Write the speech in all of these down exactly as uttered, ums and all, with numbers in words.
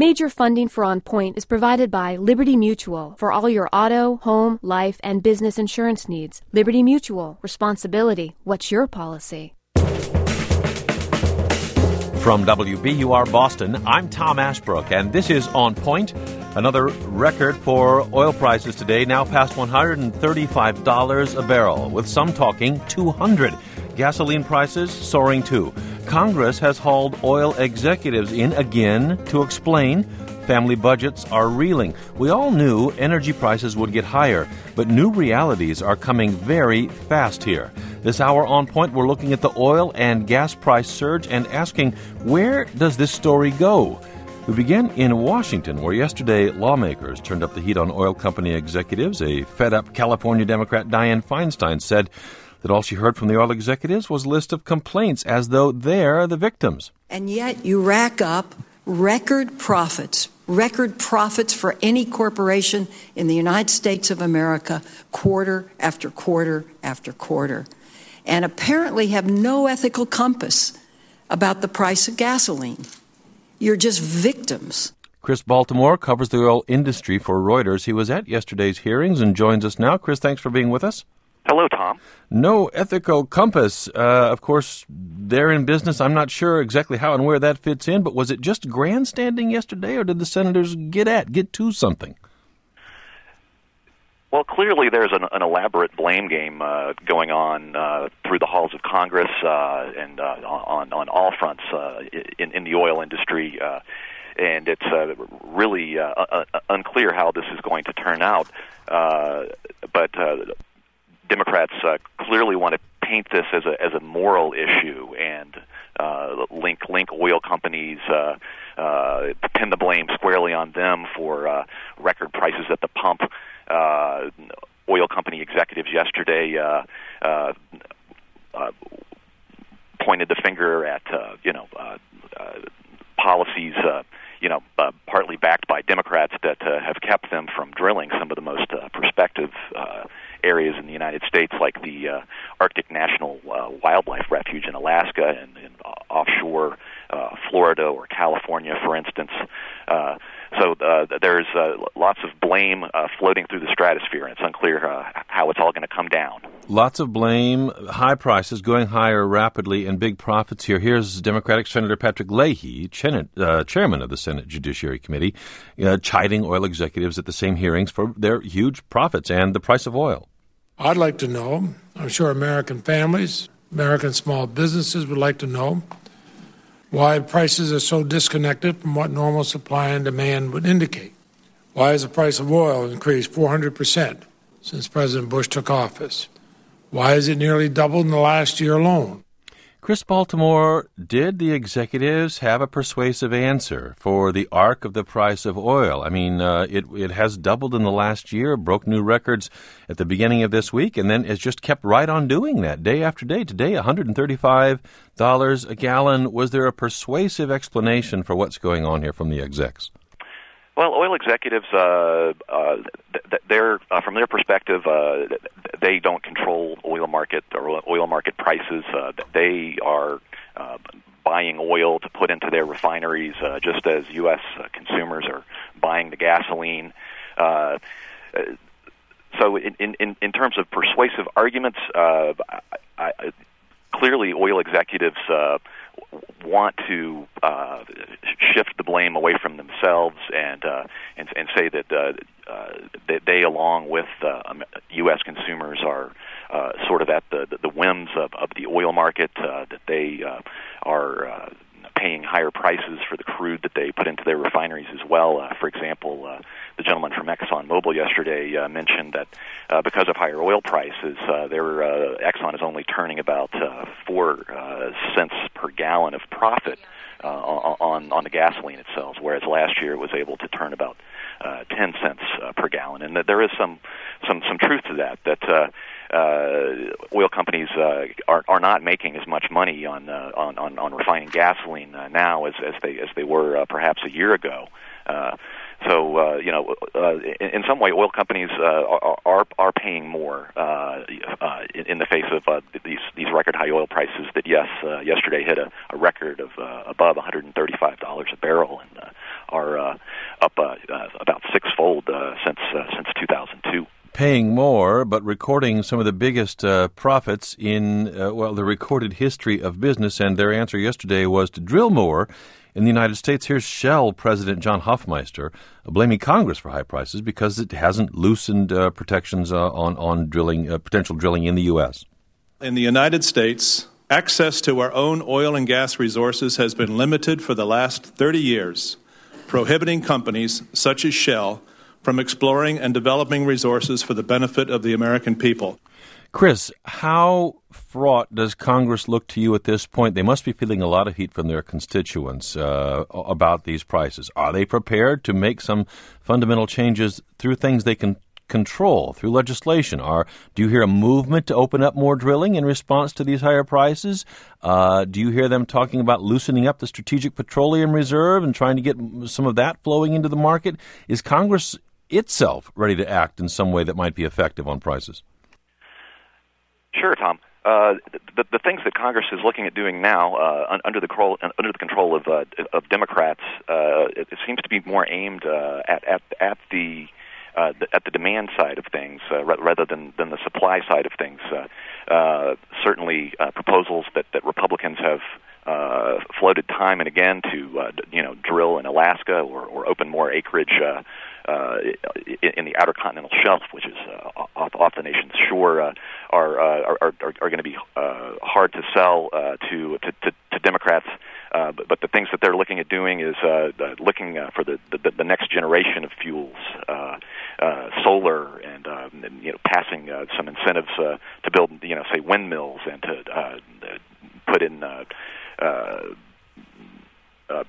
Major funding for On Point is provided by Liberty Mutual for all your auto, home, life, and business insurance needs. Liberty Mutual. Responsibility. What's your policy? From W B U R Boston, I'm Tom Ashbrook, and this is On Point. Another record for oil prices today, now past one hundred thirty-five dollars a barrel, with some talking two hundred dollars. Gasoline prices soaring too. Congress has hauled oil executives in again to explain family budgets are reeling. We all knew energy prices would get higher, but new realities are coming very fast here. This hour on Point, we're looking at the oil and gas price surge and asking, where does this story go? We begin in Washington, where yesterday lawmakers turned up the heat on oil company executives. A fed-up California Democrat, Dianne Feinstein, said that all she heard from the oil executives was a list of complaints as though they're the victims. And yet you rack up record profits, record profits for any corporation in the United States of America, quarter after quarter after quarter, and apparently have no ethical compass about the price of gasoline. You're just victims. Chris Baltimore covers the oil industry for Reuters. He was at yesterday's hearings and joins us now. Chris, thanks for being with us. Hello, Tom. No ethical compass. Uh, of course, they're in business. I'm not sure exactly how and where that fits in, but was it just grandstanding yesterday, or did the senators get at, get to something? Well, clearly there's an, an elaborate blame game uh, going on uh, through the halls of Congress uh, and uh, on, on all fronts uh, in, in the oil industry, uh, and it's uh, really uh, uh, unclear how this is going to turn out. Uh, but uh, Democrats uh, clearly want to paint this as a as a moral issue and uh, link link oil companies, uh, uh, pin the blame squarely on them for uh, record prices at the pump. Uh, oil company executives yesterday uh, uh, uh, pointed the finger at uh, you know uh, uh, policies uh, you know uh, partly backed by Democrats that uh, have kept them from drilling some of the most uh, prospective uh, areas in the United States, like the uh, Arctic National uh, Wildlife Refuge in Alaska and, and uh, offshore uh, Florida or California, for instance. Uh, so uh, there's uh, lots of blame uh, floating through the stratosphere, and it's unclear uh, how it's all going to come down. Lots of blame, high prices going higher rapidly, and big profits here. Here's Democratic Senator Patrick Leahy, Chen- uh, chairman of the Senate Judiciary Committee, uh, chiding oil executives at the same hearings for their huge profits and the price of oil. I'd like to know, I'm sure American families, American small businesses would like to know, why prices are so disconnected from what normal supply and demand would indicate. Why has the price of oil increased four hundred percent since President Bush took office? Why has it nearly doubled in the last year alone? Chris Baltimore, did the executives have a persuasive answer for the arc of the price of oil? I mean, uh, it it has doubled in the last year, broke new records at the beginning of this week, and then has just kept right on doing that day after day. Today, one hundred thirty-five dollars a gallon. Was there a persuasive explanation for what's going on here from the execs? Well, oil executives, uh, uh, they're uh, from their perspective, uh, they don't control oil market or oil market prices. Uh, they are uh, buying oil to put into their refineries, uh, just as U S consumers are buying the gasoline. Uh, so, in, in, in terms of persuasive arguments, uh, I, I, clearly, oil executives Uh, want to uh, shift the blame away from themselves and uh, and, and say that, uh, uh, that they, along with uh, U S consumers, are uh, sort of at the, the whims of, of the oil market, uh, that they uh, are uh, paying higher prices for the crude that they put into their refineries as well. Uh, for example, uh, the gentleman from ExxonMobil yesterday uh, mentioned that uh, because of higher oil prices, uh, their uh, Exxon is only turning about uh, four uh, cents per gallon of profit uh, on on the gasoline itself, whereas last year it was able to turn about uh, ten cents uh, per gallon. And that there is some some some truth to that. That uh, Uh, oil companies uh, are are not making as much money on uh, on, on on refining gasoline uh, now as as they as they were uh, perhaps a year ago. Uh, so uh, you know, uh, in, in some way, oil companies uh, are, are are paying more uh, uh, in, in the face of uh, these these record high oil prices. That yes, uh, yesterday hit a, a record of uh, above one hundred thirty-five dollars a barrel, and uh, are uh, up uh, uh, about sixfold uh, since uh, since two thousand two. Paying more, but recording some of the biggest uh, profits in, uh, well, the recorded history of business. And their answer yesterday was to drill more in the United States. Here's Shell President John Hofmeister blaming Congress for high prices because it hasn't loosened uh, protections uh, on, on drilling, uh, potential drilling in the U S. In the United States, access to our own oil and gas resources has been limited for the last thirty years, prohibiting companies such as Shell from exploring and developing resources for the benefit of the American people. Chris, how fraught does Congress look to you at this point? They must be feeling a lot of heat from their constituents uh, about these prices. Are they prepared to make some fundamental changes through things they can control, through legislation? Are, do you hear a movement to open up more drilling in response to these higher prices? Uh, do you hear them talking about loosening up the Strategic Petroleum Reserve and trying to get some of that flowing into the market? Is Congress itself ready to act in some way that might be effective on prices? Sure, Tom. Uh, the, the things that Congress is looking at doing now, uh, under the control under the control of uh, of Democrats, uh, it, it seems to be more aimed uh, at at at the Uh, the, at the demand side of things, uh, r- rather than, than the supply side of things. Uh, uh, certainly, uh, proposals that, that Republicans have uh, floated time and again to, uh, d- you know, drill in Alaska or, or open more acreage uh, uh, in, in the outer continental shelf, which is uh, off, off the nation's shore, uh, are, uh, are are are going to be uh, hard to sell uh, to, to to to Democrats. Uh, but, but the things that they're looking at doing is uh, uh, looking uh, for the, the the next generation of fuels, uh, uh, solar, and, uh, and you know, passing uh, some incentives uh, to build, you know, say windmills and to uh, put in uh, uh, uh,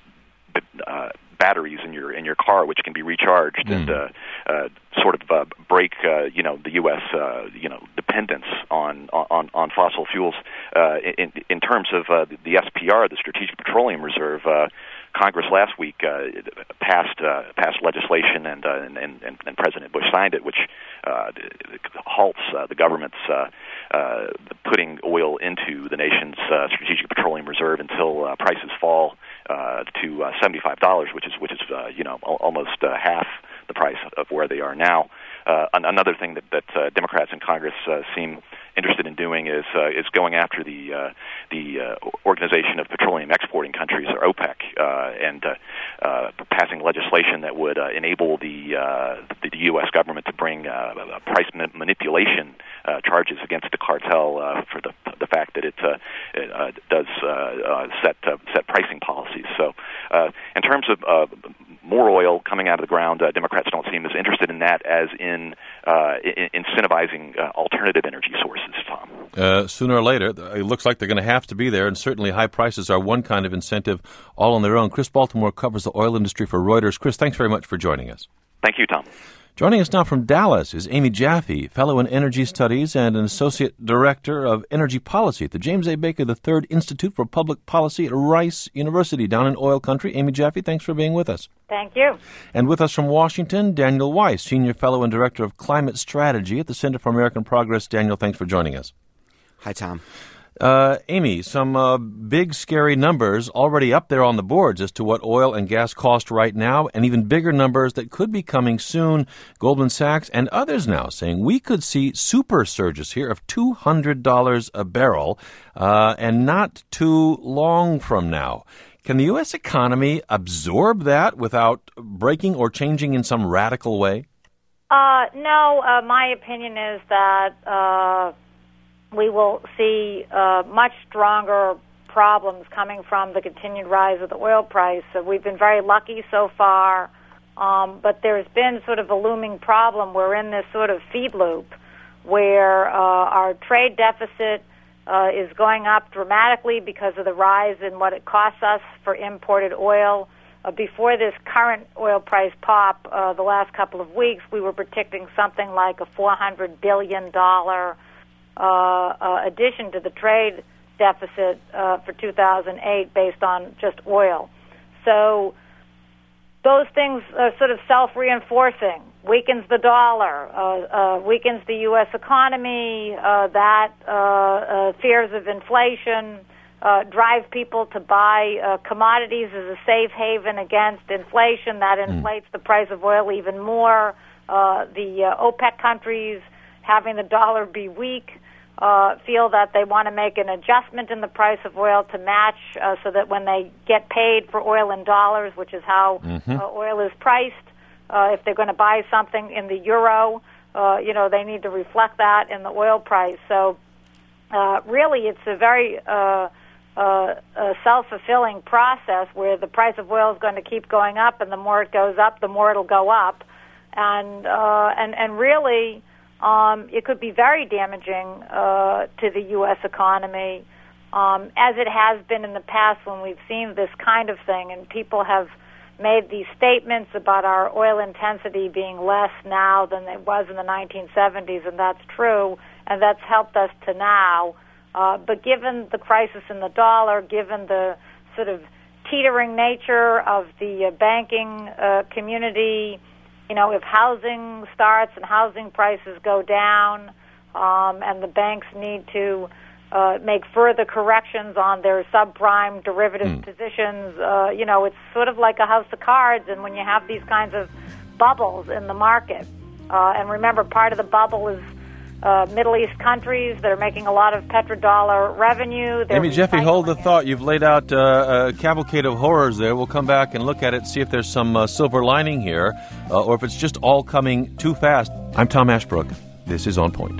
uh, batteries in your in your car, which can be recharged, mm. and uh, uh, sort of uh, break, uh, you know, the U S uh, you know dependence on on, on fossil fuels. Uh, in in terms of uh, the S P R, the Strategic Petroleum Reserve, uh, Congress last week uh, passed uh, passed legislation, and, uh, and and and President Bush signed it, which uh, halts uh, the government's uh, uh, putting oil into the nation's uh, Strategic Petroleum Reserve until uh, prices fall uh, to uh, seventy-five dollars, which is which is uh, you know al- almost uh, half the price of where they are now. Uh, another thing that, that uh, Democrats in Congress uh, seem interested in doing is uh, is going after the uh, the uh, Organization of Petroleum Exporting Countries, or OPEC, uh, and uh, uh, passing legislation that would uh, enable the, uh, the the U S government to bring uh, price manipulation uh, charges against the cartel uh, for the the fact that it, uh, it uh, does uh, uh, set uh, set pricing policies. So, uh, in terms of uh, more oil coming out of the ground, uh, Democrats don't seem as interested in that as in, uh, in incentivizing uh, alternative energy sources, Tom. Uh, sooner or later, it looks like they're going to have to be there, and certainly high prices are one kind of incentive all on their own. Chris Baltimore covers the oil industry for Reuters. Chris, thanks very much for joining us. Thank you, Tom. Joining us now from Dallas is Amy Jaffe, Fellow in Energy Studies and an Associate Director of Energy Policy at the James A. Baker the third Institute for Public Policy at Rice University down in oil country. Amy Jaffe, thanks for being with us. Thank you. And with us from Washington, Daniel Weiss, Senior Fellow and Director of Climate Strategy at the Center for American Progress. Daniel, thanks for joining us. Hi, Tom. Uh, Amy, some uh, big, scary numbers already up there on the boards as to what oil and gas cost right now, and even bigger numbers that could be coming soon. Goldman Sachs and others now saying we could see super surges here of two hundred dollars a barrel, uh, and not too long from now. Can the U S economy absorb that without breaking or changing in some radical way? Uh, no, uh, my opinion is that uh, we will see uh, much stronger problems coming from the continued rise of the oil price. So we've been very lucky so far, um, but there's been sort of a looming problem. We're in this sort of feed loop where uh, our trade deficit uh, is going up dramatically because of the rise in what it costs us for imported oil. Uh, before this current oil price pop, uh, the last couple of weeks, we were predicting something like a four hundred billion dollars Uh, uh, addition to the trade deficit uh, for two thousand eight based on just oil. So those things are sort of self-reinforcing, weakens the dollar, uh, uh, weakens the U S economy, uh, that uh, uh, fears of inflation, uh, drive people to buy uh, commodities as a safe haven against inflation. That inflates mm. the price of oil even more. Uh, the uh, OPEC countries, having the dollar be weak, uh, feel that they want to make an adjustment in the price of oil to match uh, so that when they get paid for oil in dollars, which is how mm-hmm. uh, oil is priced, uh, if they're going to buy something in the euro, uh, you know, they need to reflect that in the oil price. So uh, really it's a very uh, uh, a self-fulfilling process where the price of oil is going to keep going up, and the more it goes up, the more it'll go up. And uh, and and really, um, it could be very damaging uh, to the U S economy, um, as it has been in the past when we've seen this kind of thing, and people have made these statements about our oil intensity being less now than it was in the nineteen seventies, and that's true, and that's helped us to now. Uh, but given the crisis in the dollar, given the sort of teetering nature of the uh, banking uh, community, you know, if housing starts and housing prices go down, um, and the banks need to uh, make further corrections on their subprime derivative mm. positions, uh, you know, it's sort of like a house of cards. And when you have these kinds of bubbles in the market, uh, and remember, part of the bubble is uh, Middle East countries that are making a lot of petrodollar revenue. They're Amy Jeffy, hold the it. thought. You've laid out uh, a cavalcade of horrors there. We'll come back and look at it, see if there's some uh, silver lining here, uh, or if it's just all coming too fast. I'm Tom Ashbrook. This is On Point.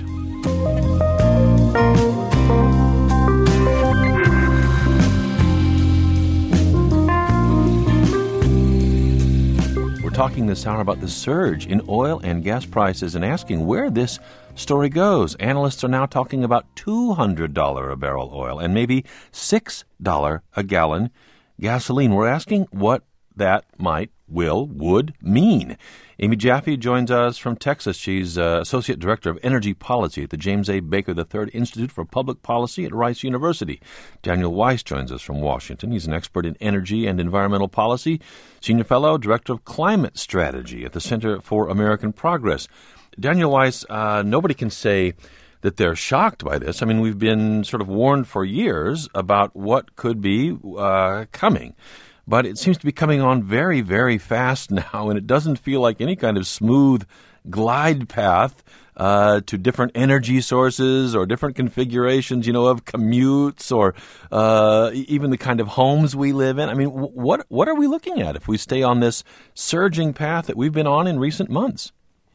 We're talking this hour about the surge in oil and gas prices and asking where this story goes. Analysts are now talking about two hundred dollars a barrel oil and maybe six dollars a gallon gasoline. We're asking what that might, will, would mean. Amy Jaffe joins us from Texas. She's uh, Associate Director of Energy Policy at the James A. Baker the third Institute for Public Policy at Rice University. Daniel Weiss joins us from Washington. He's an expert in energy and environmental policy, Senior Fellow, Director of Climate Strategy at the Center for American Progress. Daniel Weiss, uh, nobody can say that they're shocked by this. I mean, we've been sort of warned for years about what could be uh, coming. But it seems to be coming on very, very fast now, and it doesn't feel like any kind of smooth glide path uh, to different energy sources or different configurations, you know, of commutes or uh, even the kind of homes we live in. I mean, what what are we looking at if we stay on this surging path that we've been on in recent months?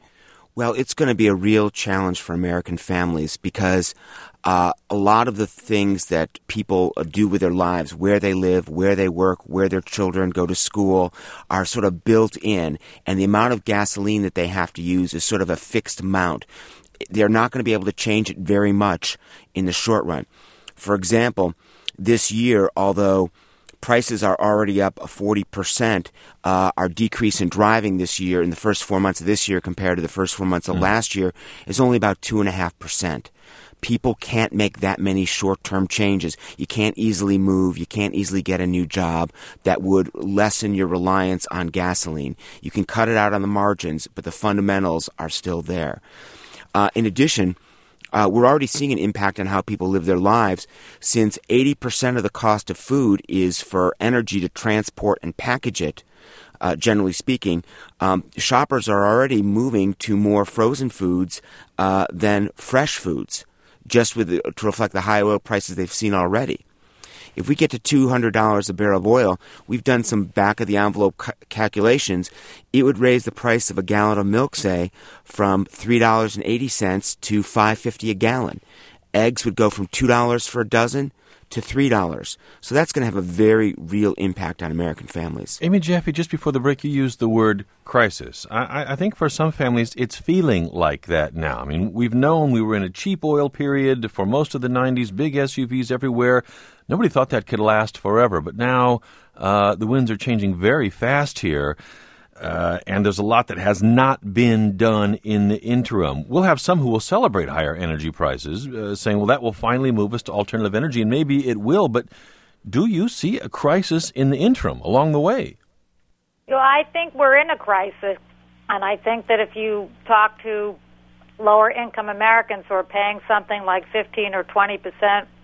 Well, it's going to be a real challenge for American families because uh, a lot of the things that people do with their lives, where they live, where they work, where their children go to school, are sort of built in. And the amount of gasoline that they have to use is sort of a fixed amount. They're not going to be able to change it very much in the short run. For example, this year, although prices are already up forty percent. Uh, our decrease in driving this year, in the first four months of this year compared to the first four months of mm. last year, is only about two point five percent. People can't make that many short-term changes. You can't easily move. You can't easily get a new job that would lessen your reliance on gasoline. You can cut it out on the margins, but the fundamentals are still there. Uh, in addition, Uh, we're already seeing an impact on how people live their lives since eighty percent of the cost of food is for energy to transport and package it. Uh, generally speaking, um, shoppers are already moving to more frozen foods uh, than fresh foods, just with the, to reflect the high oil prices they've seen already. If we get to two hundred dollars a barrel of oil, we've done some back-of-the-envelope ca- calculations. It would raise the price of a gallon of milk, say, from three dollars and eighty cents to five dollars and fifty cents a gallon. Eggs would go from two dollars for a dozen to three dollars. So that's going to have a very real impact on American families. Amy Jaffe, just before the break, you used the word crisis. I, I think for some families, it's feeling like that now. I mean, we've known we were in a cheap oil period for most of the nineties, big S U Vs everywhere. Nobody thought that could last forever, but now uh, the winds are changing very fast here, uh, and there's a lot that has not been done in the interim. We'll have some who will celebrate higher energy prices, uh, saying, well, that will finally move us to alternative energy, and maybe it will, but do you see a crisis in the interim along the way? You know, I think we're in a crisis, and I think that if you talk to lower-income Americans who are paying something like fifteen or twenty percent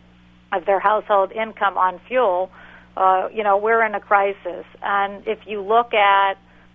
of their household income on fuel, uh, you know, we're in a crisis. And if you look at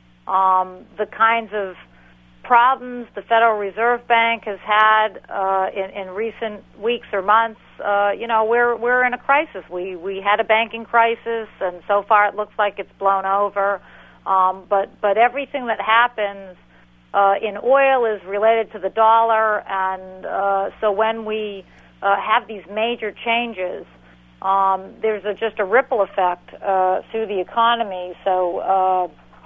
um, the kinds of problems the Federal Reserve Bank has had uh, in, in recent weeks or months, uh, you know, we're we're in a crisis. We we had a banking crisis, and so far it looks like it's blown over. Um, but but everything that happens uh, in oil is related to the dollar, and uh, so when we uh, have these major changes, um, there's a, just a ripple effect uh, through the economy. So uh,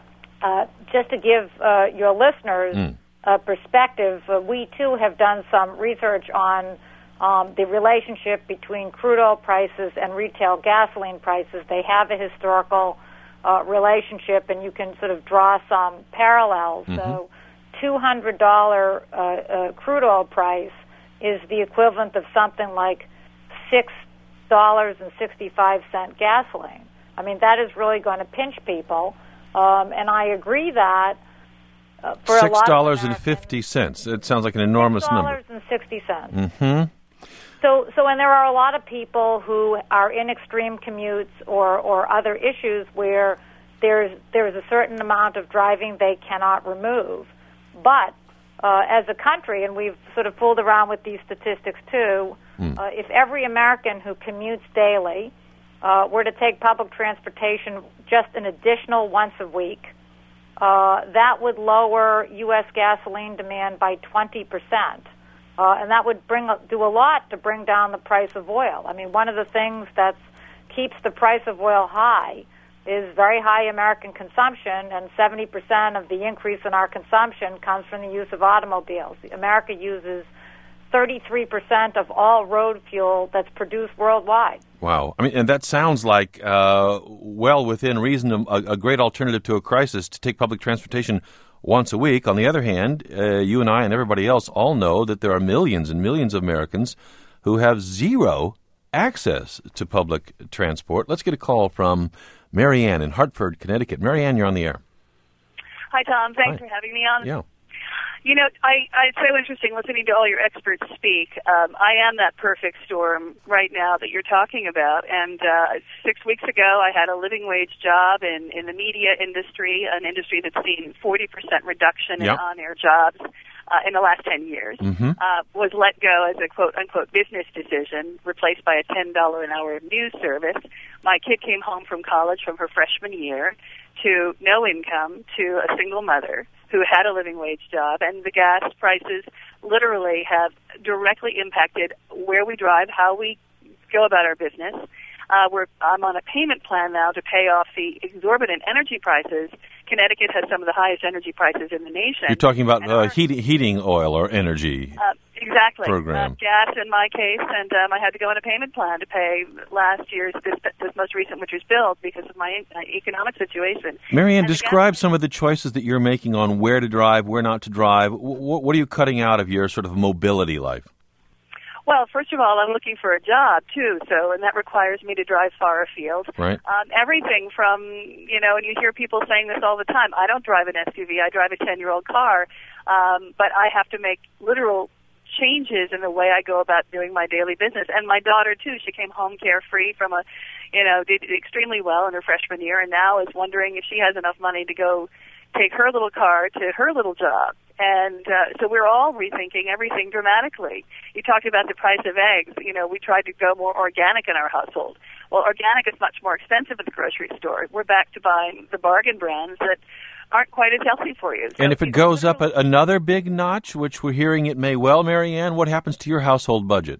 uh, just to give uh, your listeners mm. a perspective, uh, we too have done some research on um, the relationship between crude oil prices and retail gasoline prices. They have a historical Uh, relationship, and you can sort of draw some parallels. Mm-hmm. So two hundred dollars uh, uh, crude oil price is the equivalent of something like six dollars and sixty-five cents gasoline. I mean, that is really going to pinch people, um, and I agree that uh, for a lot of six dollars and fifty cents. It sounds like an enormous number. six dollars and sixty cents. Mm-hmm. So, so, and there are a lot of people who are in extreme commutes or, or other issues where there's there's a certain amount of driving they cannot remove. But uh, as a country, and we've sort of fooled around with these statistics too, mm. uh, if every American who commutes daily uh, were to take public transportation just an additional once a week, uh, that would lower U S gasoline demand by twenty percent. Uh, and that would bring do a lot to bring down the price of oil. I mean, one of the things that keeps the price of oil high is very high American consumption, and seventy percent of the increase in our consumption comes from the use of automobiles. America uses thirty-three percent of all road fuel that's produced worldwide. Wow. I mean, and that sounds like, uh, well within reason, a, a great alternative to a crisis to take public transportation once a week. On the other hand, uh, you and I and everybody else all know that there are millions and millions of Americans who have zero access to public transport. Let's get a call from Marianne in Hartford, Connecticut. Marianne, you're on the air. Hi, Tom. Thanks Hi. for having me on. Yeah. You know, I, I, it's so interesting listening to all your experts speak. Um, I am that perfect storm right now that you're talking about. And uh, six weeks ago, I had a living wage job in, in the media industry, an industry that's seen forty percent reduction yep. in on-air jobs uh, in the last ten years. Mm-hmm. Uh, was let go as a quote-unquote business decision, replaced by a ten dollars an hour news service. My kid came home from college from her freshman year to no income, to a single mother who had a living wage job, and the gas prices literally have directly impacted where we drive, how we go about our business. Uh, we're, I'm on a payment plan now to pay off the exorbitant energy prices. Connecticut has some of the highest energy prices in the nation. You're talking about uh, heat, heating oil or energy uh, exactly. program. Uh, gas in my case, and um, I had to go on a payment plan to pay last year's, this, this most recent winter's bill because of my uh, economic situation. Marianne, and describe gas- some of the choices that you're making on where to drive, where not to drive. W- what are you cutting out of your sort of mobility life? Well, first of all, I'm looking for a job, too, so, and that requires me to drive far afield. Right. Um, everything from, you know, and you hear people saying this all the time, I don't drive an S U V, I drive a ten-year-old car, um, but I have to make literal changes in the way I go about doing my daily business. And my daughter, too, she came home carefree from a, you know, did extremely well in her freshman year, and now is wondering if she has enough money to go take her little car to her little job. And uh, so we're all rethinking everything dramatically. You talked about the price of eggs. You know, we tried to go more organic in our household. Well, organic is much more expensive at the grocery store. We're back to buying the bargain brands that aren't quite as healthy for you. So and if it goes up a, another big notch, which we're hearing it may well, Marianne, what happens to your household budget?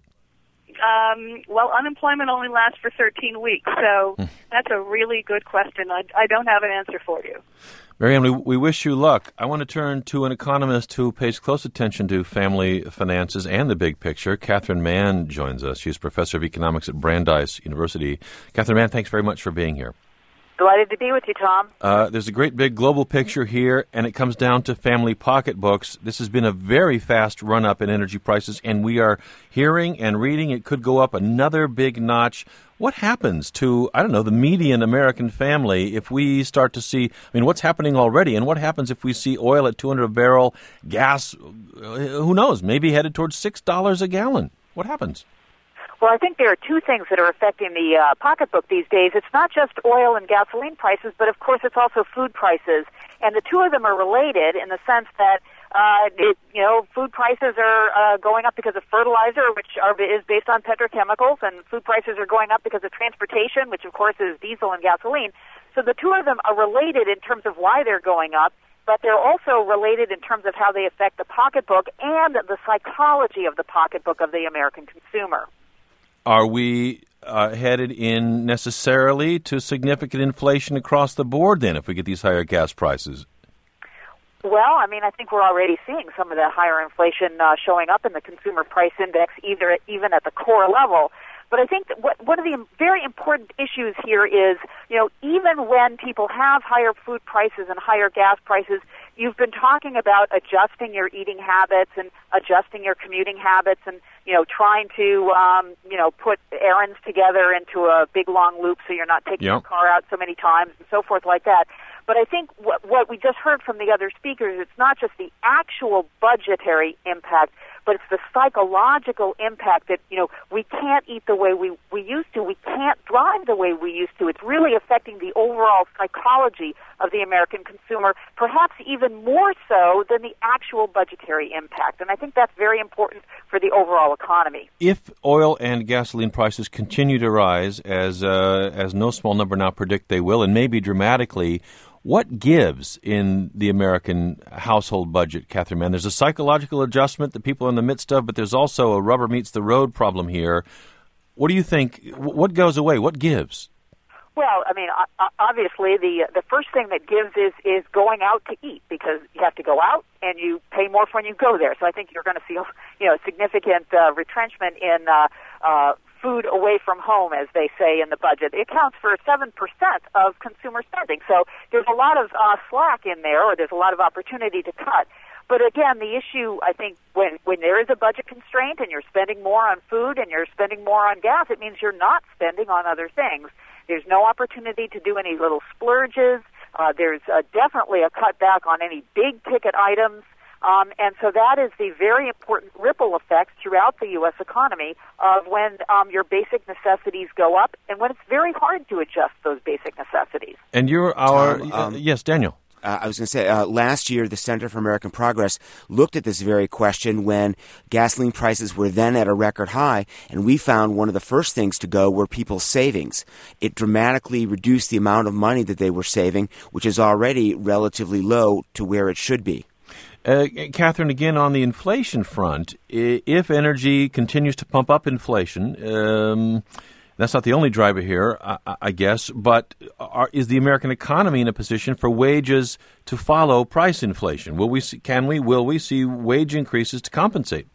Um, well, unemployment only lasts for thirteen weeks, so that's a really good question. I, I don't have an answer for you. Marianne, we, we wish you luck. I want to turn to an economist who pays close attention to family finances and the big picture. Catherine Mann joins us. She's professor of economics at Brandeis University. Catherine Mann, thanks very much for being here. Delighted to be with you, Tom. Uh, there's a great big global picture here, and it comes down to family pocketbooks. This has been a very fast run-up in energy prices, and we are hearing and reading it could go up another big notch. What happens to, I don't know, the median American family if we start to see, I mean, what's happening already, and what happens if we see oil at two hundred a barrel, gas, who knows, maybe headed towards six dollars a gallon? What happens? Well, I think there are two things that are affecting the uh, pocketbook these days. It's not just oil and gasoline prices, but of course it's also food prices. And the two of them are related in the sense that, uh, it, you know, food prices are uh, going up because of fertilizer, which are, is based on petrochemicals, and food prices are going up because of transportation, which of course is diesel and gasoline. So the two of them are related in terms of why they're going up, but they're also related in terms of how they affect the pocketbook and the psychology of the pocketbook of the American consumer. Are we uh, headed in necessarily to significant inflation across the board then if we get these higher gas prices? Well, I mean, I think we're already seeing some of that higher inflation uh, showing up in the consumer price index, either even at the core level. But I think that what, one of the very important issues here is, you know, even when people have higher food prices and higher gas prices, you've been talking about adjusting your eating habits and adjusting your commuting habits and, you know, trying to, um, you know, put errands together into a big, long loop so you're not taking yep. your car out so many times and so forth like that. But I think what, what we just heard from the other speakers, it's not just the actual budgetary impact, but it's the psychological impact that, you know, we can't eat the way we, we used to. We can't drive the way we used to. It's really affecting the overall psychology of the American consumer, perhaps even more so than the actual budgetary impact. And I think that's very important for the overall economy. If oil and gasoline prices continue to rise, as uh, as no small number now predict they will, and maybe dramatically, what gives in the American household budget, Catherine Mann? There's a psychological adjustment that people are in the midst of, but there's also a rubber meets the road problem here. What do you think? What goes away? What gives? Well, I mean, obviously, the the first thing that gives is is going out to eat, because you have to go out and you pay more for when you go there. So I think you're going to see, you know, significant uh, retrenchment in uh, uh, food away from home, as they say in the budget. It accounts for seven percent of consumer spending. So there's a lot of uh, slack in there, or there's a lot of opportunity to cut. But again, the issue, I think, when, when there is a budget constraint and you're spending more on food and you're spending more on gas, it means you're not spending on other things. There's no opportunity to do any little splurges. Uh, there's uh, definitely a cutback on any big-ticket items. Um, and so that is the very important ripple effect throughout the U S economy of when um, your basic necessities go up and when it's very hard to adjust those basic necessities. And you're our... Tom, uh, um, yes, Daniel. Uh, I was going to say, uh, last year, the Center for American Progress looked at this very question when gasoline prices were then at a record high, and we found one of the first things to go were people's savings. It dramatically reduced the amount of money that they were saving, which is already relatively low to where it should be. Uh, Catherine, again, on the inflation front, if energy continues to pump up inflation, um, that's not the only driver here, I, I guess, but are, is the American economy in a position for wages to follow price inflation? Will we see, can we, will we see wage increases to compensate?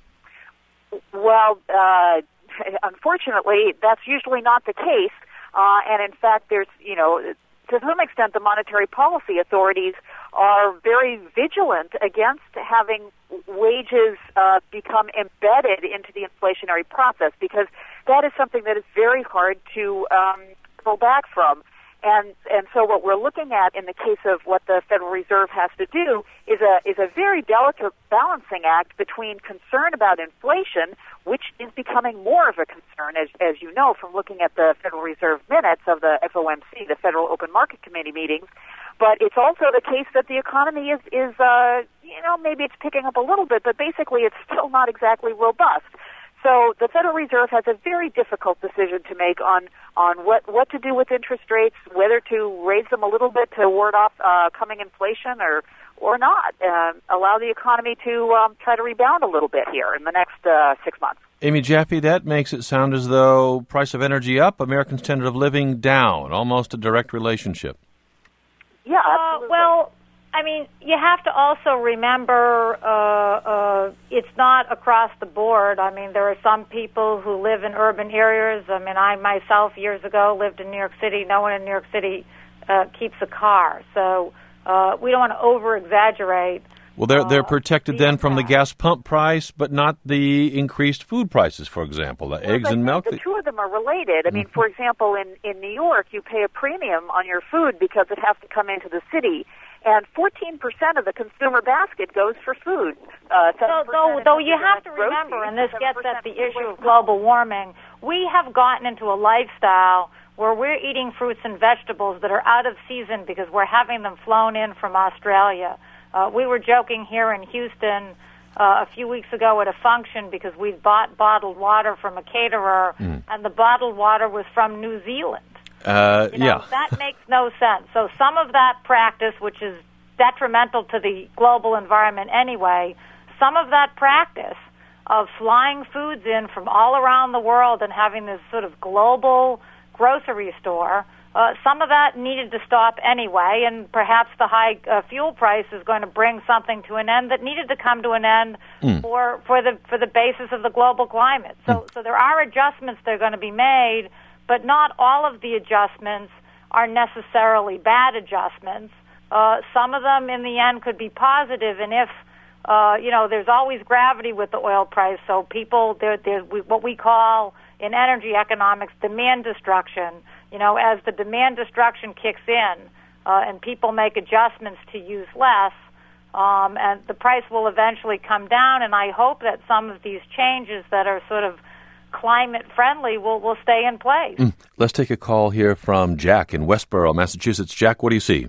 Well, uh, unfortunately, that's usually not the case. Uh, and in fact, there's, you know, to some extent, the monetary policy authorities are very vigilant against having wages uh, become embedded into the inflationary process, because that is something that is very hard to um, pull back from. And and so what we're looking at in the case of what the Federal Reserve has to do is a is a very delicate balancing act between concern about inflation, which is becoming more of a concern, as as you know from looking at the Federal Reserve minutes of the F O M C, the Federal Open Market Committee meetings. But it's also the case that the economy is is uh, you know maybe it's picking up a little bit, but basically it's still not exactly robust. So the Federal Reserve has a very difficult decision to make on, on what, what to do with interest rates, whether to raise them a little bit to ward off uh, coming inflation or or not, uh, allow the economy to um, try to rebound a little bit here in the next uh, six months. Amy Jaffe, that makes it sound as though price of energy up, American standard of living down, almost a direct relationship. Yeah, absolutely. Uh, well, I mean, you have to also remember uh, uh, it's not across the board. I mean, there are some people who live in urban areas. I mean, I myself years ago lived in New York City. No one in New York City uh, keeps a car. So uh, we don't want to over-exaggerate. Well, they're, they're protected uh, the then from the impact. gas pump price, but not the increased food prices, for example, the Well, eggs but and milk. The two of them are related. I mean, for example, in, in New York, you pay a premium on your food because it has to come into the city. and fourteen percent of the consumer basket goes for food. Uh, so, though, though you have to remember, and this gets at the issue of global warming, we have gotten into a lifestyle where we're eating fruits and vegetables that are out of season because we're having them flown in from Australia. Uh, we were joking here in Houston uh, a few weeks ago at a function because we bought bottled water from a caterer, mm. and the bottled water was from New Zealand. Uh, you know, yeah. That makes no sense. So some of that practice, which is detrimental to the global environment anyway, some of that practice of flying foods in from all around the world and having this sort of global grocery store, uh, some of that needed to stop anyway, and perhaps the high uh, fuel price is going to bring something to an end that needed to come to an end mm. for, for the for the basis of the global climate. So, mm. so there are adjustments that are going to be made, but not all of the adjustments are necessarily bad adjustments. Uh, some of them, in the end, could be positive, and if uh, you know, there's always gravity with the oil price. So people, there, there's what we call in energy economics demand destruction. You know, as the demand destruction kicks in, uh, and people make adjustments to use less, um, and the price will eventually come down. And I hope that some of these changes that are sort of climate friendly will, will stay in place. Mm. Let's take a call here from Jack in Westboro, Massachusetts. Jack, what do you see?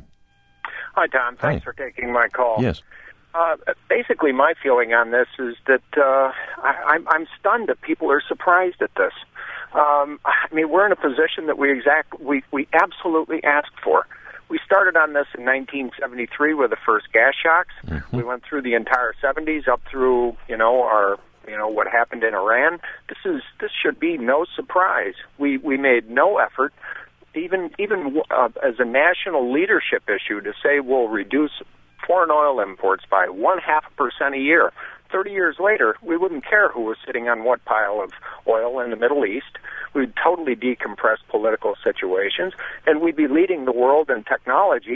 Hi, Tom. Thanks Hi. for taking my call. Yes. Uh, basically, my feeling on this is that uh, I, I'm, I'm stunned that people are surprised at this. Um, I mean, we're in a position that we exact we, we absolutely asked for. We started on this in nineteen seventy-three with the first gas shocks. Mm-hmm. We went through the entire seventies up through, you know, our you know what happened in Iran. This is this should be no surprise. We we made no effort, even even uh, as a national leadership issue, to say we'll reduce foreign oil imports by one half a percent a year. Thirty years later, we wouldn't care who was sitting on what pile of oil in the Middle East. We'd totally decompress political situations, and we'd be leading the world in technology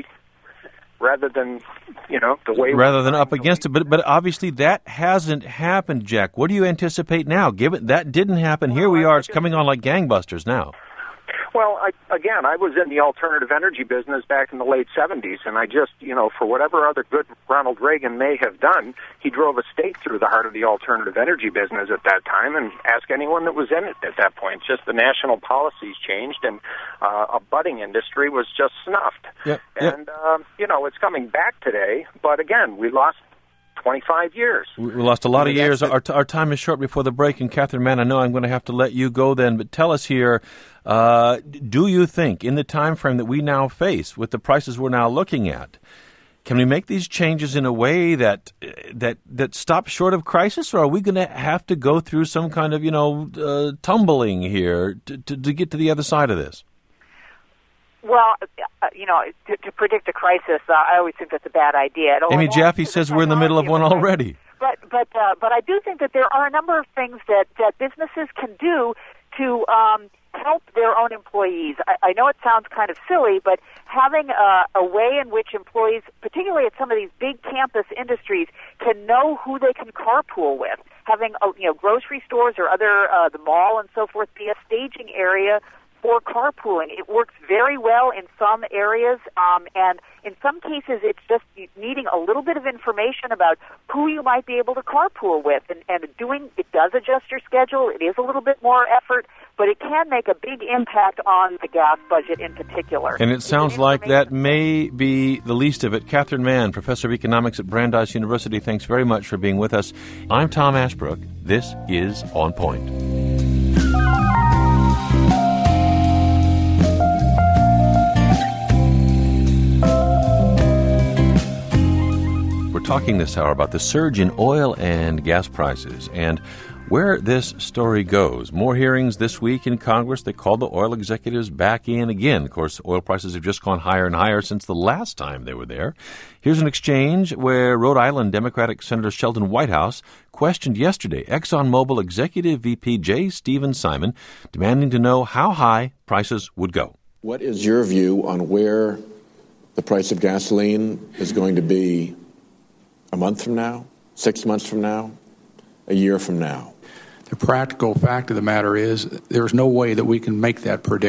rather than, you know, the way rather than up against it. But but obviously that hasn't happened, Jack. What do you anticipate now? Given that didn't happen, here we are. It's coming on like gangbusters now. Well, I, again, I was in the alternative energy business back in the late seventies, and I just, you know, for whatever other good Ronald Reagan may have done, he drove a stake through the heart of the alternative energy business at that time, and ask anyone that was in it at that point. Just the national policies changed, and uh, a budding industry was just snuffed. Yep, yep. And, uh, you know, it's coming back today, but again, we lost twenty-five years. We lost a lot of years. Our, our time is short before the break, and Catherine Mann, I know I'm going to have to let you go then, but tell us here, uh, do you think in the time frame that we now face with the prices we're now looking at, can we make these changes in a way that that that stops short of crisis, or are we going to have to go through some kind of, you know, uh, tumbling here to, to, to get to the other side of this? Well, uh, you know, to, to predict a crisis, uh, I always think that's a bad idea. Amy Jaffe says we're in the middle of one already. But but uh, but I do think that there are a number of things that, that businesses can do to um, help their own employees. I, I know it sounds kind of silly, but having a, a way in which employees, particularly at some of these big campus industries, can know who they can carpool with. Having uh, you know grocery stores or other uh, the mall and so forth be a staging area for carpooling. It works very well in some areas, um, and in some cases it's just needing a little bit of information about who you might be able to carpool with. And, and doing it does adjust your schedule. It is a little bit more effort, but it can make a big impact on the gas budget in particular. And it sounds like that may be the least of it. Catherine Mann, professor of economics at Brandeis University, thanks very much for being with us. I'm Tom Ashbrook. This is On Point. We're talking this hour about the surge in oil and gas prices and where this story goes. More hearings this week in Congress that called the oil executives back in again. Of course, oil prices have just gone higher and higher since the last time they were there. Here's an exchange where Rhode Island Democratic Senator Sheldon Whitehouse questioned yesterday ExxonMobil Executive V P J. Stephen Simon, demanding to know how high prices would go. What is your view on where the price of gasoline is going to be a month from now, six months from now, a year from now? The practical fact of the matter is there's no way that we can make that prediction.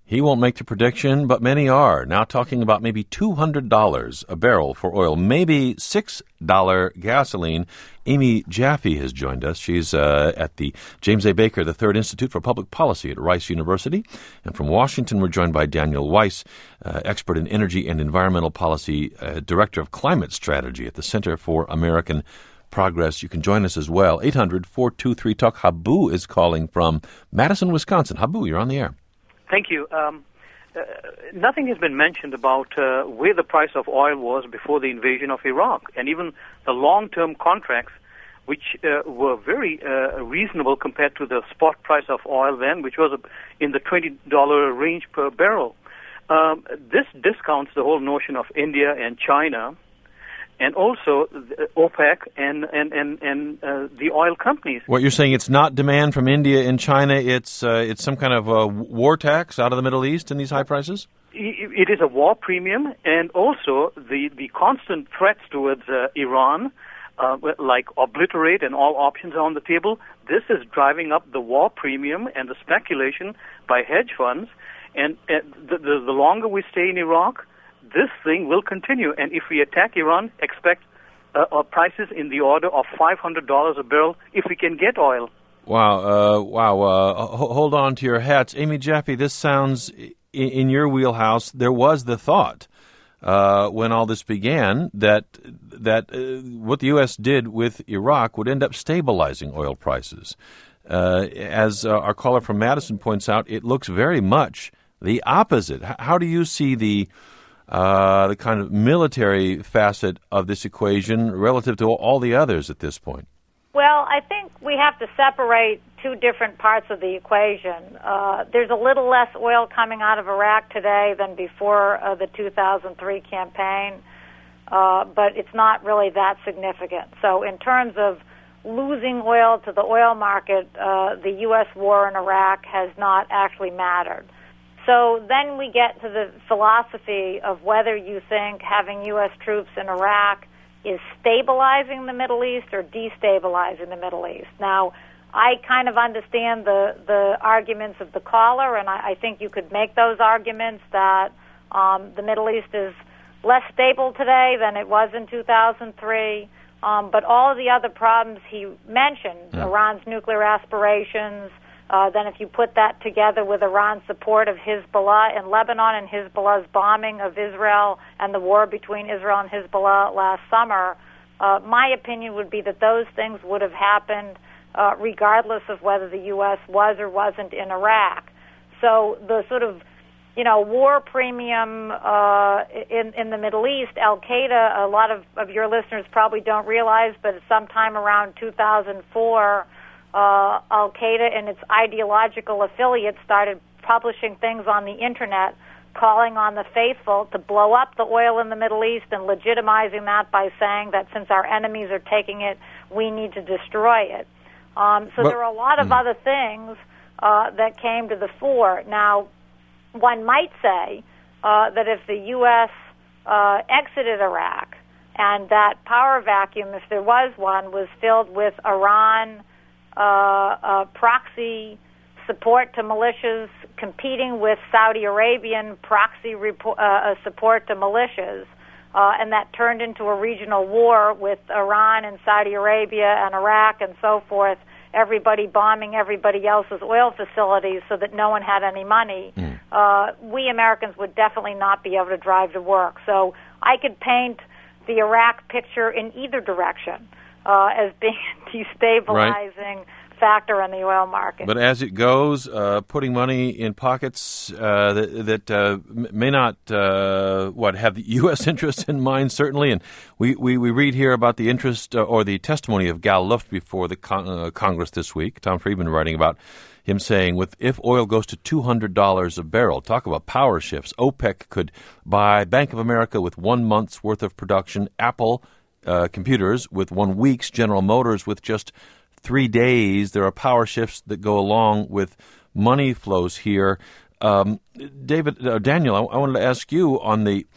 He won't make the prediction, but many are now talking about maybe two hundred dollars a barrel for oil, maybe six dollars gasoline. Amy Jaffe has joined us. She's uh, at the James A. Baker the Third Institute for Public Policy at Rice University. And from Washington, we're joined by Daniel Weiss, uh, expert in energy and environmental policy, uh, director of climate strategy at the Center for American Progress. You can join us as well. eight hundred, four two three, talk. Habu is calling from Madison, Wisconsin. Habu, you're on the air. Thank you. Um, uh, nothing has been mentioned about uh, where the price of oil was before the invasion of Iraq, and even the long-term contracts, which uh, were very uh, reasonable compared to the spot price of oil then, which was in the twenty dollars range per barrel. Um, this discounts the whole notion of India and China, and also OPEC and and and, and uh, the oil companies. What you're saying, it's not demand from India and China, it's uh, it's some kind of a war tax out of the Middle East in these high prices? It is a war premium, and also the, the constant threats towards uh, Iran, uh, like obliterate and all options are on the table. This is driving up the war premium and the speculation by hedge funds, and uh, the, the, the longer we stay in Iraq, this thing will continue, and if we attack Iran, expect uh, uh, prices in the order of five hundred dollars a barrel if we can get oil. Wow, uh, wow. Uh, ho- hold on to your hats. Amy Jaffe, this sounds in, in your wheelhouse. There was the thought uh, when all this began that that uh, what the U S did with Iraq would end up stabilizing oil prices. Uh, as uh, our caller from Madison points out, it looks very much the opposite. H- how do you see the Uh, the kind of military facet of this equation relative to all the others at this point? Well, I think we have to separate two different parts of the equation. Uh, there's a little less oil coming out of Iraq today than before uh, the two thousand three campaign, uh, but it's not really that significant. So in terms of losing oil to the oil market, uh, the U S war in Iraq has not actually mattered. So then we get to the philosophy of whether you think having U S troops in Iraq is stabilizing the Middle East or destabilizing the Middle East. Now, I kind of understand the, the arguments of the caller, and I, I think you could make those arguments that um, the Middle East is less stable today than it was in two thousand three. Um, but all of the other problems he mentioned, yeah. Iran's nuclear aspirations, Uh, then if you put that together with Iran's support of Hezbollah in Lebanon and Hezbollah's bombing of Israel and the war between Israel and Hezbollah last summer, uh, my opinion would be that those things would have happened uh, regardless of whether the U S was or wasn't in Iraq. So the sort of, you know, war premium uh, in, in the Middle East, Al-Qaeda, a lot of, of your listeners probably don't realize, but sometime around two thousand four, Uh, Al-Qaeda and its ideological affiliates started publishing things on the Internet calling on the faithful to blow up the oil in the Middle East and legitimizing that by saying that since our enemies are taking it, we need to destroy it. Um, so but, there are a lot of mm. other things uh, that came to the fore. Now, one might say uh, that if the U S uh, exited Iraq and that power vacuum, if there was one, was filled with Iran, Uh, uh, proxy support to militias competing with Saudi Arabian proxy repo- uh, support to militias, uh, and that turned into a regional war with Iran and Saudi Arabia and Iraq and so forth, everybody bombing everybody else's oil facilities so that no one had any money. Mm. Uh, we Americans would definitely not be able to drive to work. So I could paint the Iraq picture in either direction. Uh, as being a destabilizing right. factor in the oil market. But as it goes, uh, putting money in pockets uh, that, that uh, may not, uh, what, have the U S interest in mind, certainly. And we, we, we read here about the interest uh, or the testimony of Gal Luft before the con- uh, Congress this week. Tom Friedman writing about him saying, with if oil goes to two hundred dollars a barrel, talk about power shifts. OPEC could buy Bank of America with one month's worth of production, Apple Uh, computers with one week's, General Motors with just three days. There are power shifts that go along with money flows here. Um, David, uh, Daniel, I, I wanted to ask you on the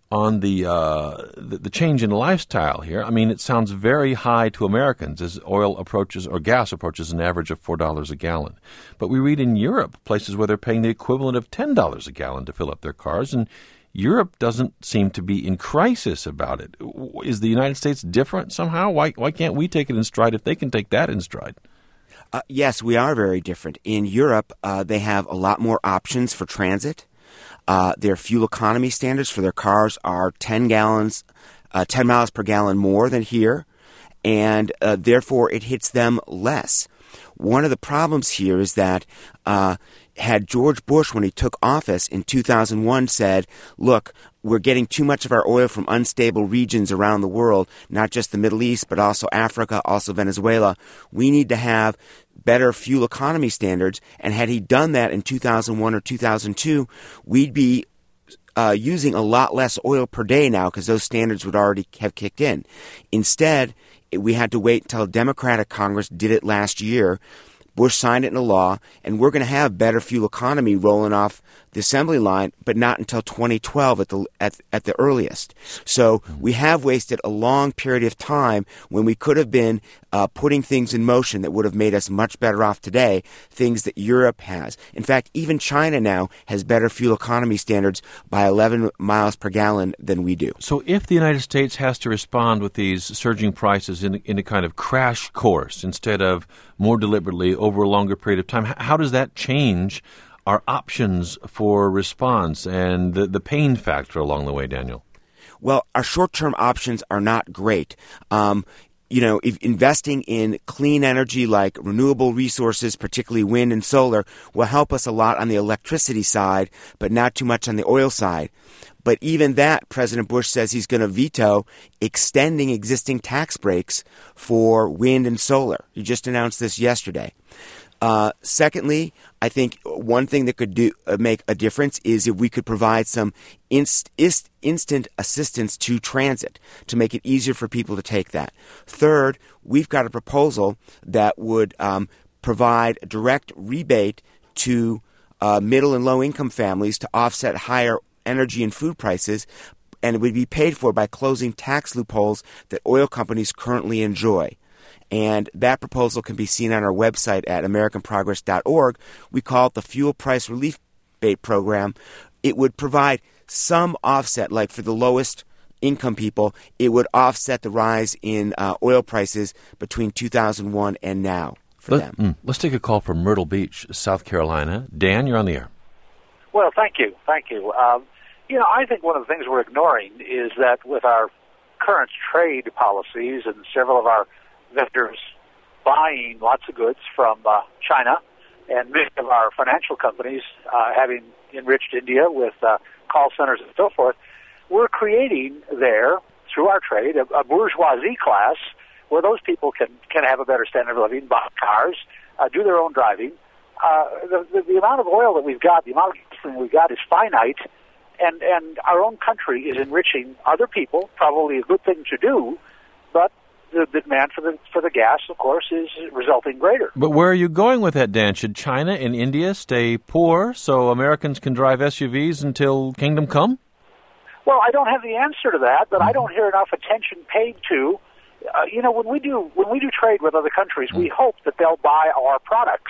on the, uh, the the change in lifestyle here. I mean, it sounds very high to Americans as oil approaches or gas approaches an average of four dollars a gallon. But we read in Europe places where they're paying the equivalent of ten dollars a gallon to fill up their cars, and Europe doesn't seem to be in crisis about it. Is the United States different somehow? Why why can't we take it in stride if they can take that in stride? Uh, yes, we are very different. In Europe, uh, they have a lot more options for transit. Uh, their fuel economy standards for their cars are ten gallons, uh, ten miles per gallon more than here, and uh, therefore it hits them less. One of the problems here is that uh, had George Bush, when he took office in two thousand one, said, look, we're getting too much of our oil from unstable regions around the world, not just the Middle East, but also Africa, also Venezuela. We need to have better fuel economy standards. And had he done that in two thousand one or two thousand two, we'd be uh, using a lot less oil per day now because those standards would already have kicked in. Instead, we had to wait until a Democratic Congress did it last year. Bush signed it into law, and we're going to have better fuel economy rolling off the assembly line, but not until twenty twelve at the at, at the earliest. So we have wasted a long period of time when we could have been uh, putting things in motion that would have made us much better off today, things that Europe has. In fact, even China now has better fuel economy standards by eleven miles per gallon than we do. So if the United States has to respond with these surging prices in, in a kind of crash course instead of more deliberately over a longer period of time, how does that change our options for response and the, the pain factor along the way, Daniel? Well, our short-term options are not great. Um, you know, if investing in clean energy like renewable resources, particularly wind and solar, will help us a lot on the electricity side, but not too much on the oil side. But even that, President Bush says he's going to veto extending existing tax breaks for wind and solar. He just announced this yesterday. Uh, secondly, I think one thing that could do uh, make a difference is if we could provide some inst- ist- instant assistance to transit to make it easier for people to take that. Third, we've got a proposal that would um, provide a direct rebate to uh, middle and low-income families to offset higher energy and food prices, and it would be paid for by closing tax loopholes that oil companies currently enjoy. And that proposal can be seen on our website at american progress dot org. We call it the Fuel Price Relief Bait Program. It would provide some offset, like for the lowest income people, it would offset the rise in uh, oil prices between two thousand one and now for Let, them. Mm, let's take a call from Myrtle Beach, South Carolina. Dan, you're on the air. Well, thank you. Thank you. Um, you know, I think one of the things we're ignoring is that with our current trade policies and several of our vendors buying lots of goods from uh, China, and many of our financial companies uh, having enriched India with uh, call centers and so forth, we're creating there, through our trade, a, a bourgeoisie class where those people can, can have a better standard of living, buy cars, uh, do their own driving. Uh, the, the, the amount of oil that we've got, the amount of gasoline we've got is finite, and, and our own country is enriching other people, probably a good thing to do, but the, the demand for the for the gas, of course, is resulting greater. But where are you going with that, Dan? Should China and India stay poor so Americans can drive S U Vs until kingdom come? Well, I don't have the answer to that, but I don't hear enough attention paid to. Uh, you know, when we do when we do trade with other countries, we hope that they'll buy our products.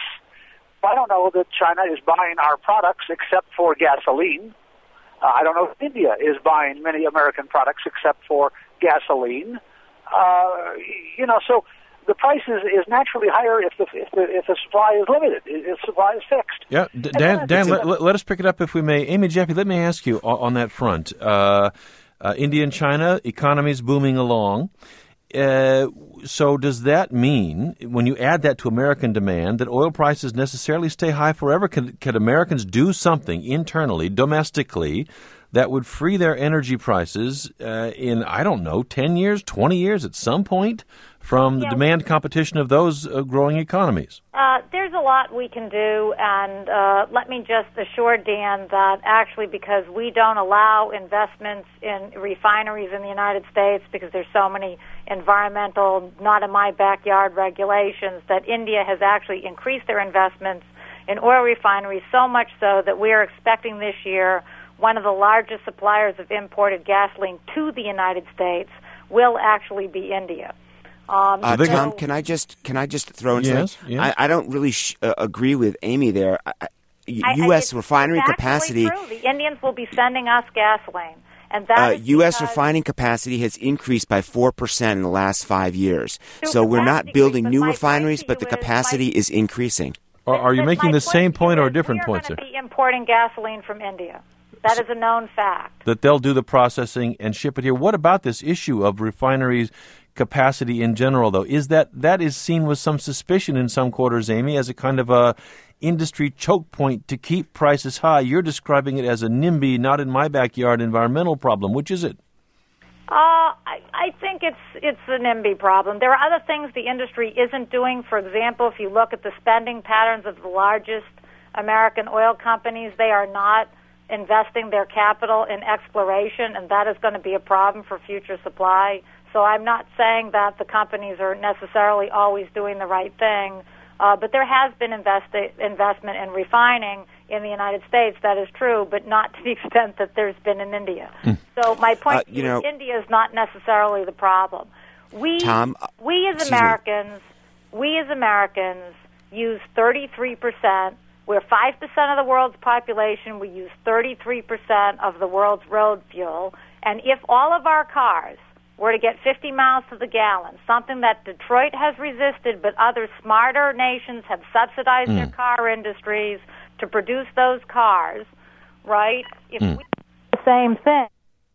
I don't know that China is buying our products except for gasoline. Uh, I don't know if India is buying many American products except for gasoline. Uh, you know, so the price is, is naturally higher if the, if the if the supply is limited, if the supply is fixed. Yeah, D- Dan, Dan let, let, let us pick it up if we may. Amy Jaffe, let me ask you on, on that front. Uh, uh, India and China, economies booming along. Uh, so does that mean, when you add that to American demand, that oil prices necessarily stay high forever? Could, could Americans do something internally, domestically, that would free their energy prices uh, in, I don't know, ten years, twenty years at some point from the yeah. demand competition of those uh, growing economies? Uh, there's a lot we can do, and uh, let me just assure Dan that actually because we don't allow investments in refineries in the United States because there's so many environmental, not-in-my-backyard regulations, that India has actually increased their investments in oil refineries so much so that we are expecting this year one of the largest suppliers of imported gasoline to the United States will actually be India. Um, uh, so Tom, can I just can I just throw in yes, something? yes. I, I don't really sh- uh, agree with Amy there. I, I, I, U S it's, refinery it's capacity. True. The Indians will be sending us gasoline, and that uh, is U S because refining capacity has increased by four percent in the last five years. Through So we're not capacity building increase, but new my refineries, point but to the you is capacity my- is increasing. Or are you But making my the same point or a is different we are point, sir? going to be importing gasoline from India. That is a known fact. That they'll do the processing and ship it here. What about this issue of refineries capacity in general, though? Is that that is seen with some suspicion in some quarters, Amy, as a kind of a industry choke point to keep prices high? You're describing it as a NIMBY, not in my backyard environmental problem. Which is it? Uh, I, I think it's it's a NIMBY problem. There are other things the industry isn't doing. For example, if you look at the spending patterns of the largest American oil companies, they are not investing their capital in exploration, and that is going to be a problem for future supply. So I'm not saying that the companies are necessarily always doing the right thing, uh, but there has been investi- investment in refining in the United States, that is true, but not to the extent that there's been in India. Mm. So my point Uh, you is know, India is not necessarily the problem. We, Tom, uh, we as excuse Americans, we as Americans use thirty-three percent. We're five percent of the world's population. We use thirty-three percent of the world's road fuel. And if all of our cars were to get fifty miles to the gallon, something that Detroit has resisted, but other smarter nations have subsidized Mm. their car industries to produce those cars, right? If Mm. we did the same thing,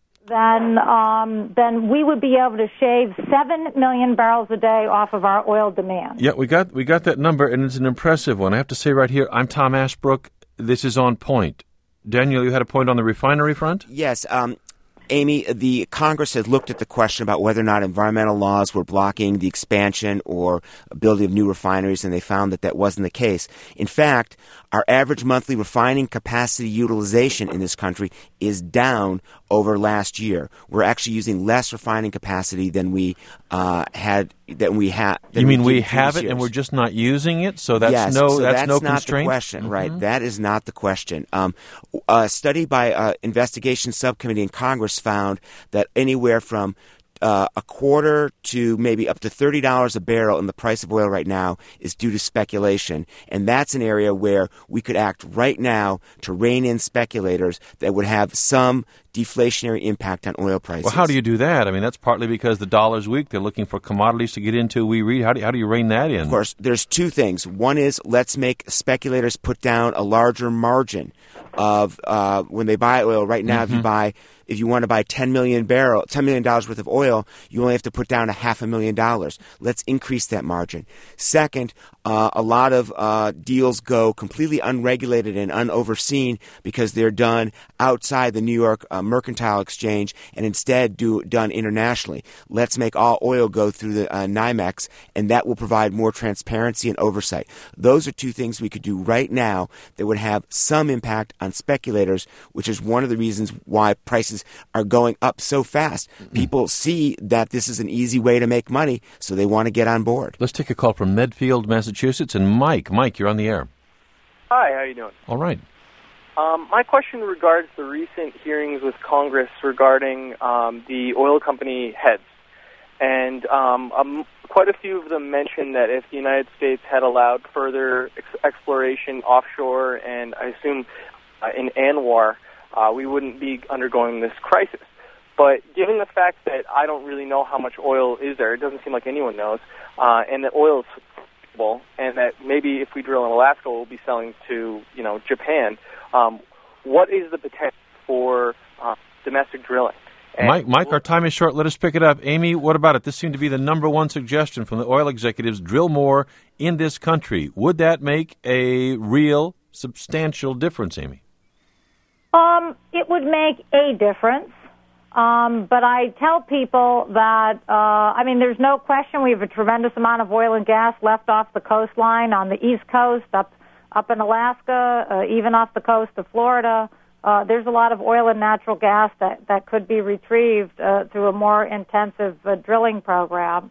then um, then we would be able to shave seven million barrels a day off of our oil demand. Yeah, we got we got that number, and it's an impressive one. I have to say right here, I'm Tom Ashbrook. This is On Point. Daniel, you had a point on the refinery front? Yes. Um, Amy, the Congress has looked at the question about whether or not environmental laws were blocking the expansion or building of new refineries, and they found that that wasn't the case. In fact, our average monthly refining capacity utilization in this country is down over last year. We're actually using less refining capacity than we uh, had. Than we had. You mean we, we have it years. and we're just not using it? So that's yes, no so that's, that's no not constraint. the question, Mm-hmm. right? That is not the question. Um, a study by uh, investigation subcommittee in Congress found that anywhere from Uh, a quarter to maybe up to thirty dollars a barrel in the price of oil right now is due to speculation. And that's an area where we could act right now to rein in speculators that would have some deflationary impact on oil prices. Well, how do you do that? I mean, that's partly because the dollar's weak. They're looking for commodities to get into. We read. How do you, how do you rein that in? Of course, there's two things. One is let's make speculators put down a larger margin of uh, when they buy oil. Right now, Mm-hmm. if you buy, if you want to buy ten million barrel, ten million dollars worth of oil, you only have to put down a half a million dollars. Let's increase that margin. Second, uh, a lot of uh, deals go completely unregulated and unoverseen because they're done outside the New York uh, Mercantile Exchange and instead do done internationally. Let's make all oil go through the uh, NYMEX, and that will provide more transparency and oversight. Those are two things we could do right now that would have some impact on speculators, which is one of the reasons why prices are going up so fast. Mm-hmm. People see that this is an easy way to make money, so they want to get on board. Let's take a call from Medfield, Massachusetts, and Mike. Mike, you're on the air. Hi, how you doing? All right. Um, my question regards the recent hearings with Congress regarding um, the oil company heads. And um, um, quite a few of them mentioned that if the United States had allowed further ex- exploration offshore and I assume uh, in ANWR, uh, we wouldn't be undergoing this crisis. But given the fact that I don't really know how much oil is there, it doesn't seem like anyone knows, uh, and that oil is flexible, and that maybe if we drill in Alaska, we'll be selling to, you know, Japan, um, what is the potential for uh, domestic drilling? And Mike, Mike, our time is short. Let us pick it up. Amy, what about it? This seemed to be the number one suggestion from the oil executives. Drill more in this country. Would that make a real, substantial difference, Amy? Um, it would make a difference. Um, but I tell people that, uh, I mean, there's no question we have a tremendous amount of oil and gas left off the coastline on the East Coast, up up in Alaska, uh, even off the coast of Florida. Uh, there's a lot of oil and natural gas that, that could be retrieved uh, through a more intensive uh, drilling program.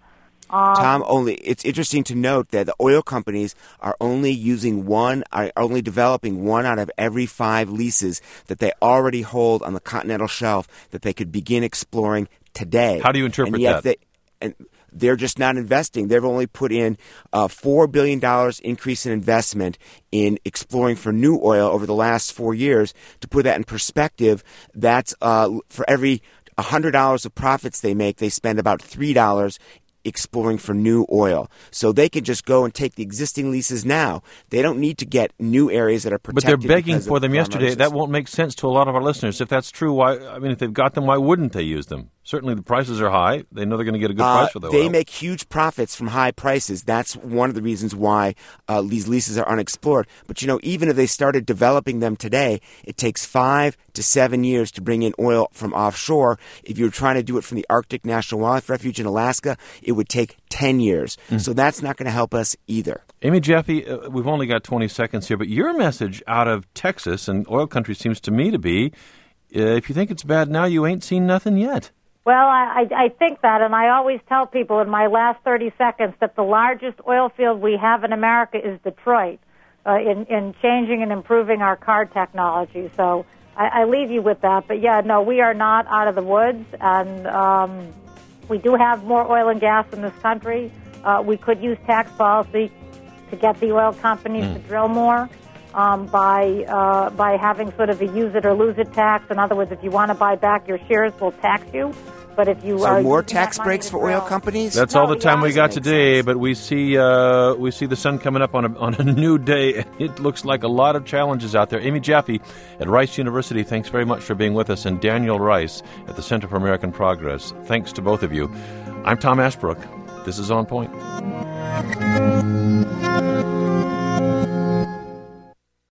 Um, Tom, only it's interesting to note that the oil companies are only using one, are only developing one out of every five leases that they already hold on the continental shelf that they could begin exploring today. How do you interpret and yet that? They, and they're just not investing. They've only put in a four billion dollars increase in investment in exploring for new oil over the last four years. To put that in perspective, that's uh, for every one hundred dollars of profits they make, they spend about three dollars exploring for new oil. So they can just go and take the existing leases now. They don't need to get new areas that are protected. But they're begging because for of them yesterday. farmers. That won't make sense to a lot of our listeners. If that's true, why? I mean, if they've got them, why wouldn't they use them? Certainly the prices are high. They know they're going to get a good Uh, price for the they oil. make huge profits from high prices. That's one of the reasons why uh, these leases are unexplored. But, you know, even if they started developing them today, it takes five to seven years to bring in oil from offshore. If you were trying to do it from the Arctic National Wildlife Refuge in Alaska, it would take ten years. Mm. So that's not going to help us either. Amy Jaffe, uh, we've only got twenty seconds here, but your message out of Texas and oil country seems to me to be, uh, if you think it's bad now, you ain't seen nothing yet. Well, I, I I think that, and I always tell people in my last thirty seconds that the largest oil field we have in America is Detroit uh, in, in changing and improving our car technology. So I, I leave you with that. But, yeah, no, we are not out of the woods, and um, we do have more oil and gas in this country. Uh, we could use tax policy to get the oil companies mm. to drill more. Um, by uh, by having sort of a use it or lose it tax. In other words, if you want to buy back your shares, we'll tax you. But if you so are more using tax that money breaks to for drill, oil companies. That's No, all the time yeah. we got today. But we see uh, we see the sun coming up on a on a new day. It looks like a lot of challenges out there. Amy Jaffe at Rice University, thanks very much for being with us, and Daniel Rice at the Center for American Progress. Thanks to both of you. I'm Tom Ashbrook. This is On Point.